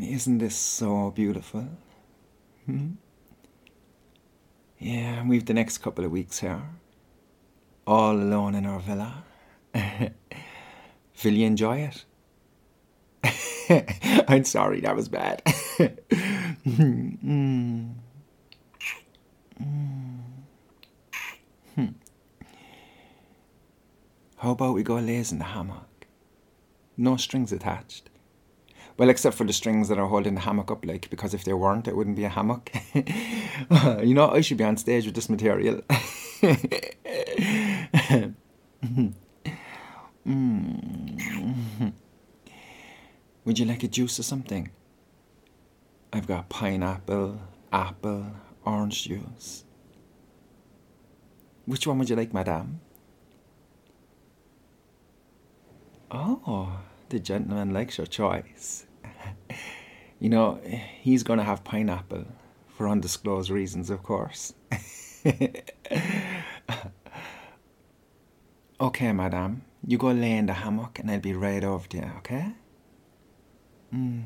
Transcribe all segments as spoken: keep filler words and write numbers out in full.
Isn't this so beautiful? Hmm? Yeah, we've the next couple of weeks here, all alone in our villa. Will you enjoy it? I'm sorry, that was bad. mm. Mm. Hmm. How about we go laze in the hammock? No strings attached. Well, except for the strings that are holding the hammock up, like, because if they weren't, it wouldn't be a hammock. You know, I should be on stage with this material. mm. Would you like a juice or something? I've got pineapple, apple, orange juice. Which one would you like, madame? Oh, the gentleman likes your choice. You know, he's going to have pineapple, for undisclosed reasons, of course. Okay, madame, you go lay in the hammock and I'll be right over to you, okay? Mm.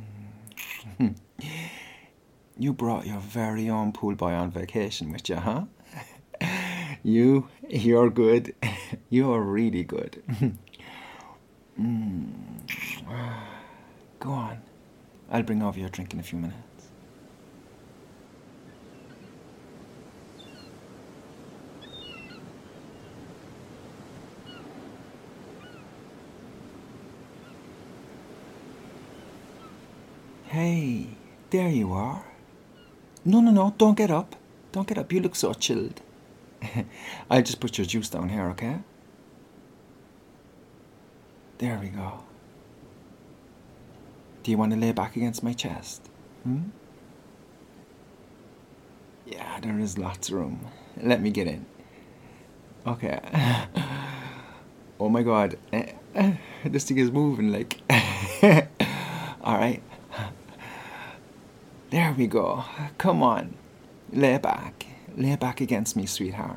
You brought your very own pool boy on vacation with you, huh? You, you're good. You're really good. mm. Go on. I'll bring over your drink in a few minutes. Hey, there you are. No, no, no, don't get up. Don't get up, you look so chilled. I'll just put your juice down here, okay? There we go. Do you want to lay back against my chest? Hmm? Yeah, there is lots of room. Let me get in. Okay. Oh my god. This thing is moving like... Alright. There we go. Come on. Lay back. Lay back against me, sweetheart.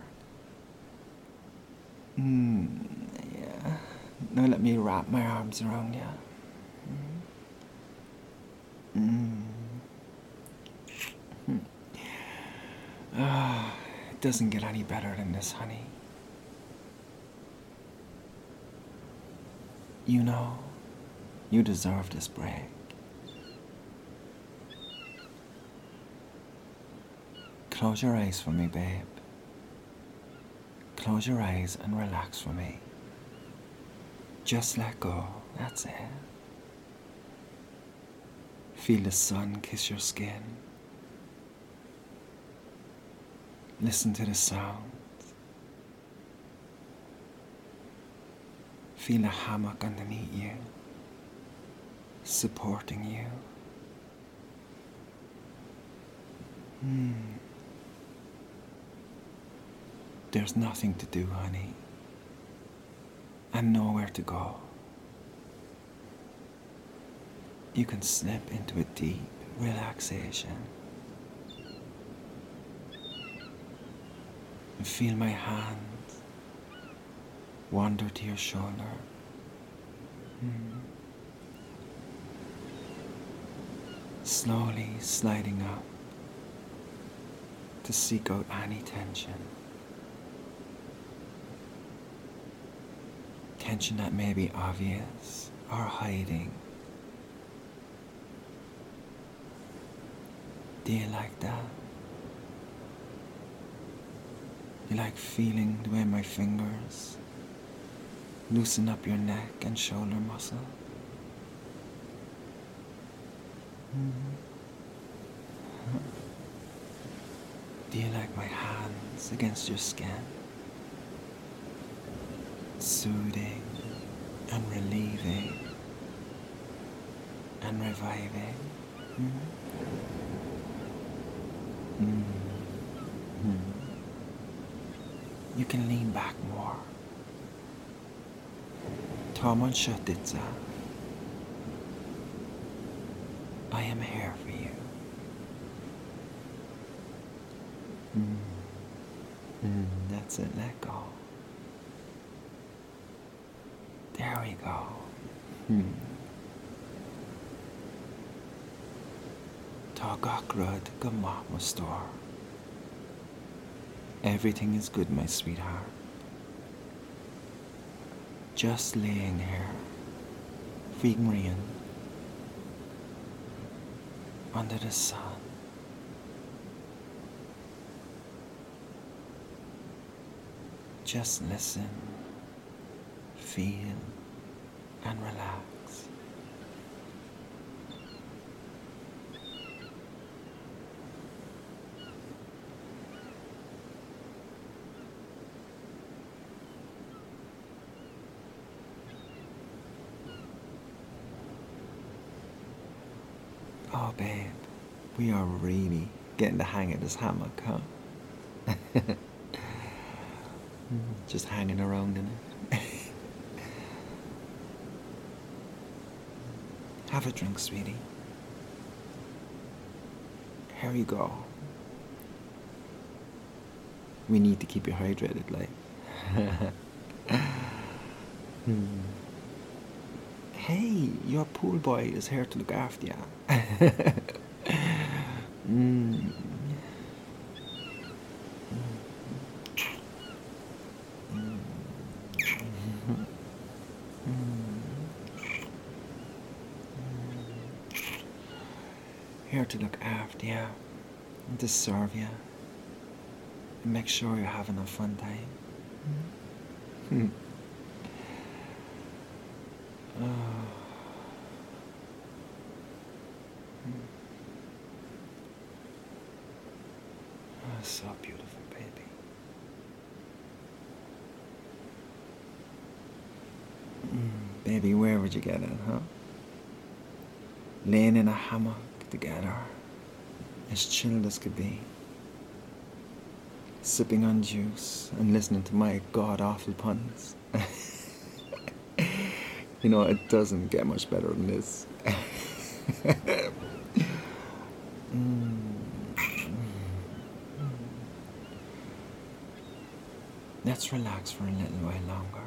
Hmm. Yeah. Now let me wrap my arms around you. Mm. Mm. Oh, it doesn't get any better than this, honey. You know, you deserve this break. Close your eyes for me, babe. Close your eyes and relax for me. Just let go, that's it. Feel the sun kiss your skin. Listen to the sounds. Feel a hammock underneath you, supporting you. Hmm. There's nothing to do, honey, and nowhere to go. You can slip into a deep relaxation and feel my hand wander to your shoulder. Hmm. Slowly sliding up to seek out any tension. Tension that may be obvious or hiding. Do you like that? You like feeling the way my fingers loosen up your neck and shoulder muscle? Mm-hmm. Do you like my hands against your skin? Soothing and relieving and reviving. Mm-hmm. Mm-hmm. You can lean back more. Ta man köttet. I am here for you. Mm. Mm, that's it, let go. There we go. Hmm. Gakrud Gamah Mustor. Everything is good, my sweetheart. Just laying here, Figmrian, under the sun. Just listen, feel, and relax. Oh, babe, we are really getting the hang of this hammock, huh? Just hanging around in it. Have a drink, sweetie. Here you go. We need to keep you hydrated, like. Hmm. Hey, your pool boy is here to look after you. mm. Here to look after you, and to serve you, and make sure you're having a fun time. Mm. Oh. Oh, so beautiful, baby. Mm, baby, where would you get it, huh? Laying in a hammock together, as chilled as could be, sipping on juice and listening to my god-awful puns. You know, it doesn't get much better than this. mm. Let's relax for a little while longer.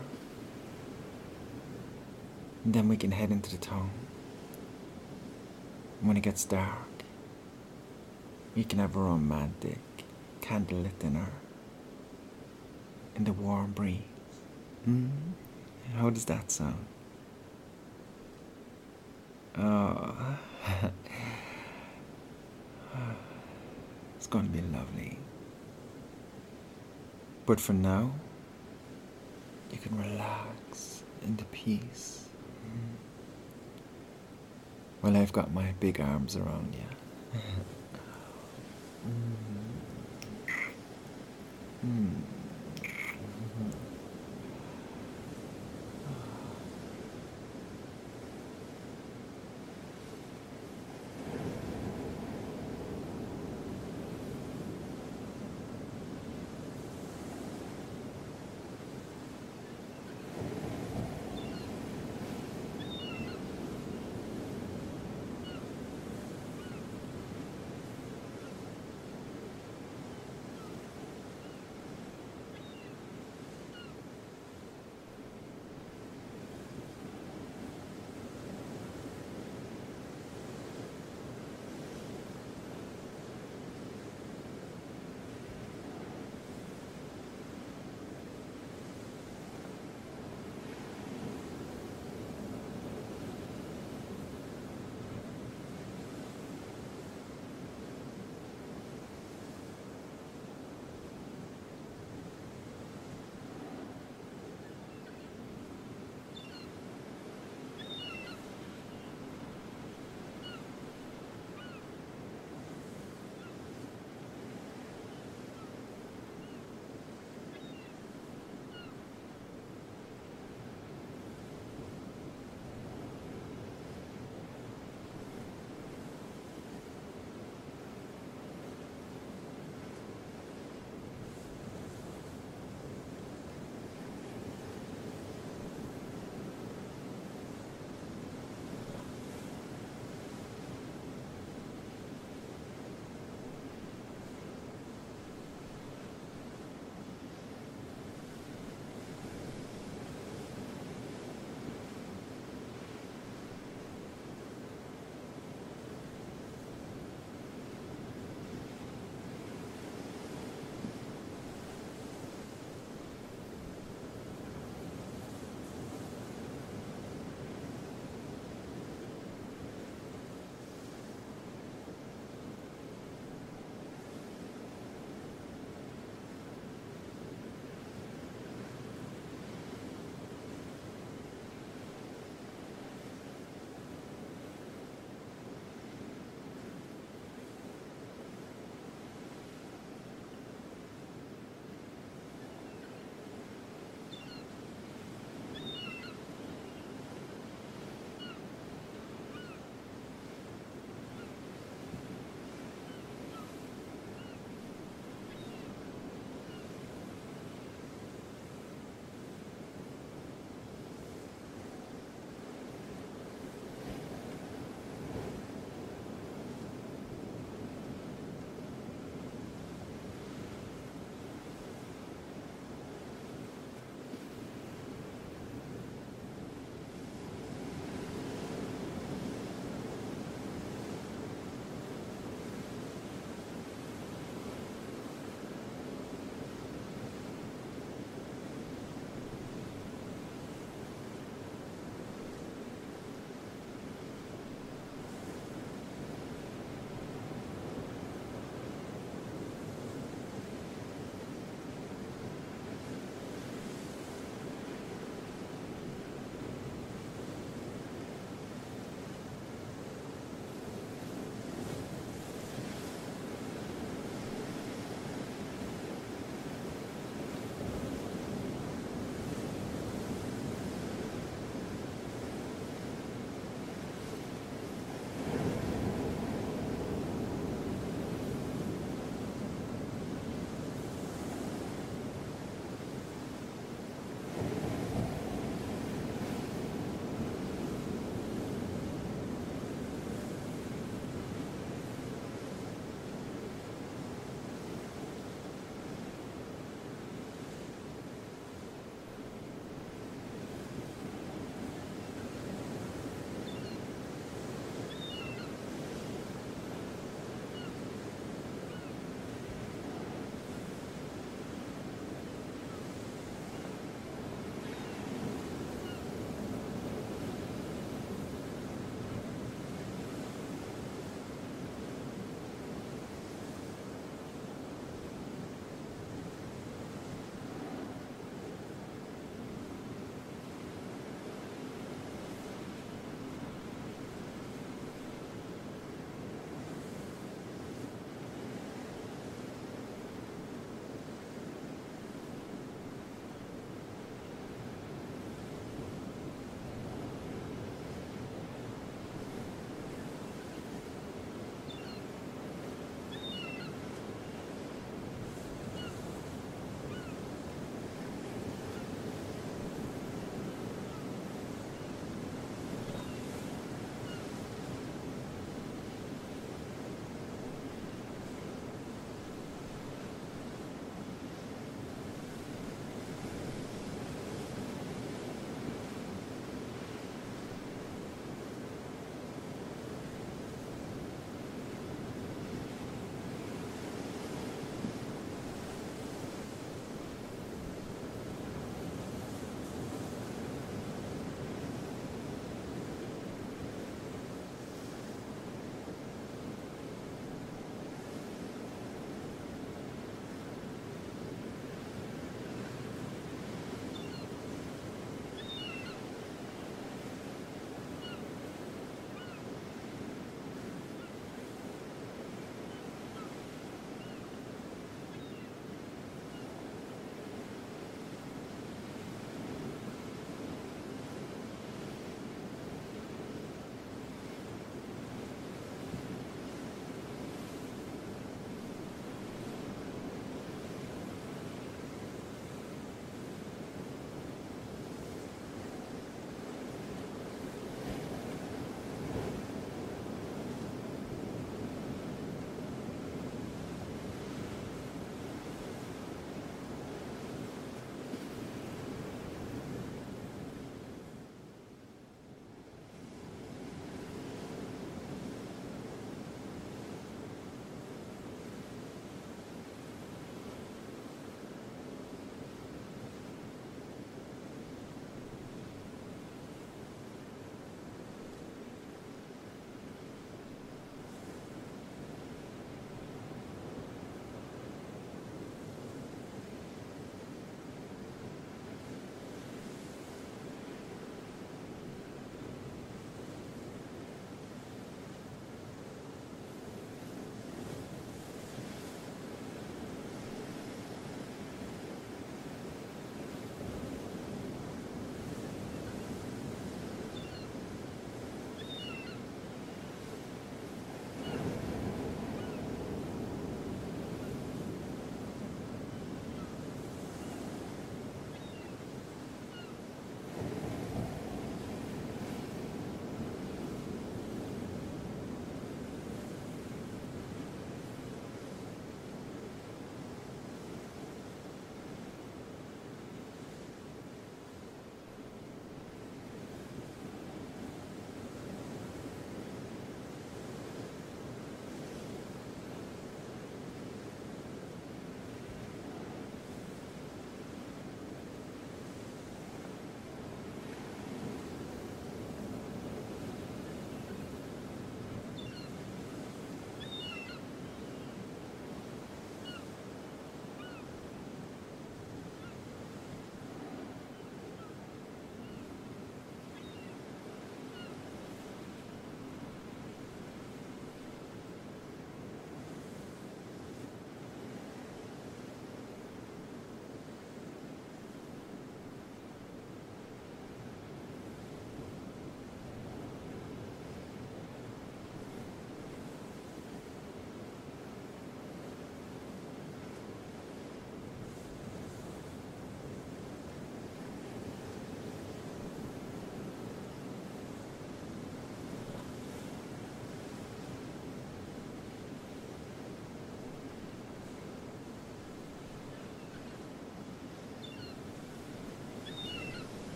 And then we can head into the town. When it gets dark, we can have a romantic, candlelit dinner in the warm breeze. Mm? How does that sound? Oh, it's going to be lovely. But for now, you can relax into peace. Mm. Well, I've got my big arms around you. mm.